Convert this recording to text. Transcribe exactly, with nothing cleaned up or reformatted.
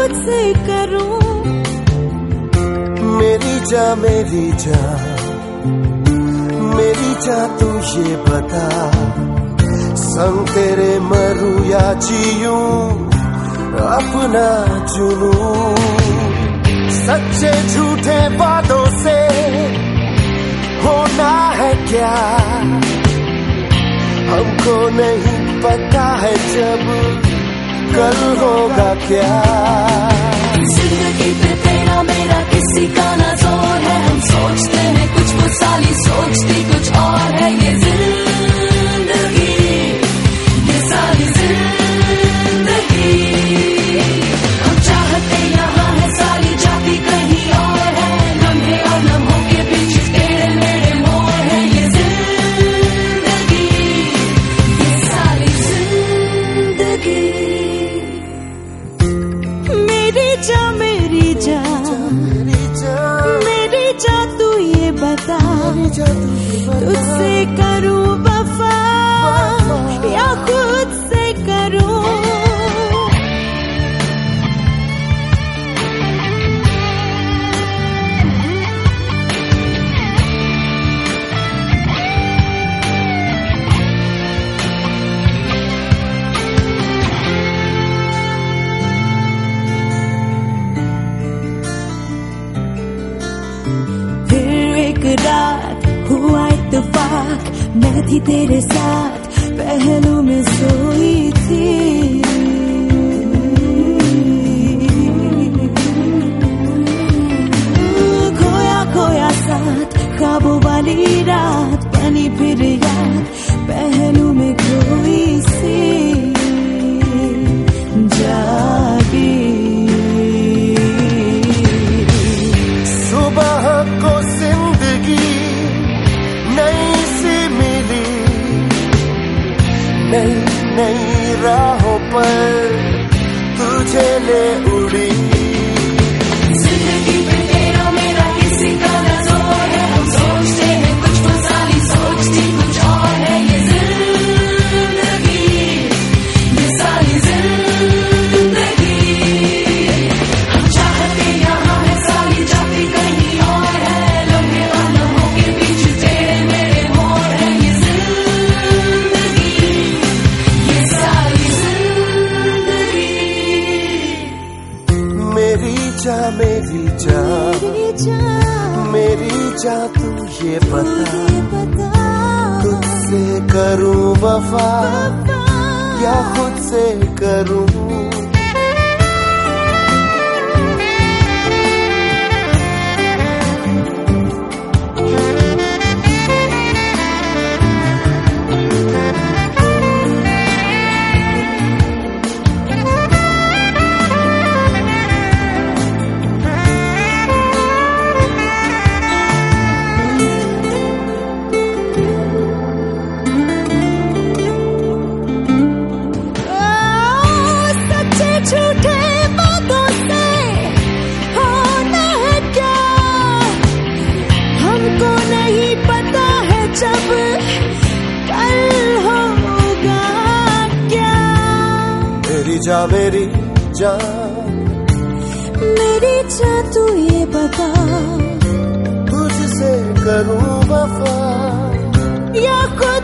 खुद से करूं। मेरी जा मेरी जा मेरी जा तू ये बता, संग तेरे मरूं या जीऊं अपना चुनूं। सच्चे झूठे वादों से होना है क्या, हमको नहीं पता है जब कल होगा क्या। जिंदगी पे तेरा मेरा किसी का ना जोर है, हम सोचते हैं कुछ वो साली सोचती कुछ और है। ये जिंदगी ये सारी जिंदगी, हम चाहते यहाँ है साली जाती कहीं और है। लम्हे और लम्हों के बीच टेढ़े मेढ़े मोड़ है। ये जिंदगी ये सारी जिंदगी। मेरी जा मेरी जा मेरी जा तू ये बता, तुझसे करूं वफा या खुद से करूं। रात हुआ इत्तेफाक, मैं थी तेरे साथ पहलू में सोई थी। खोया खोया साथ ख्वाबों वाली रात, बनी फिर याद पहलू में खोई सी जागी। सुबह को नई नई राहों पर तुझे ले उड़ी। जिंदगी पे तेरा मेरा किसी का ना जोर है, हम सोचते हैं कुछ वो साली सोचती कुछ और है। ये जिंदगी ये सारी जिंदगी, हम चाहते यहाँ है साली जाती कहीं और है। लम्हे और लम्हों के बीच तेरे मेरे मोड़ है। ये मेरी जा मेरी जा मेरी जा तू ये बता, तुझसे करूं वफा या खुद से करूं। जब कल होगा क्या। मेरी जा मेरी जा मेरी जा तू ये बता, तुझसे करूं वफा या खुद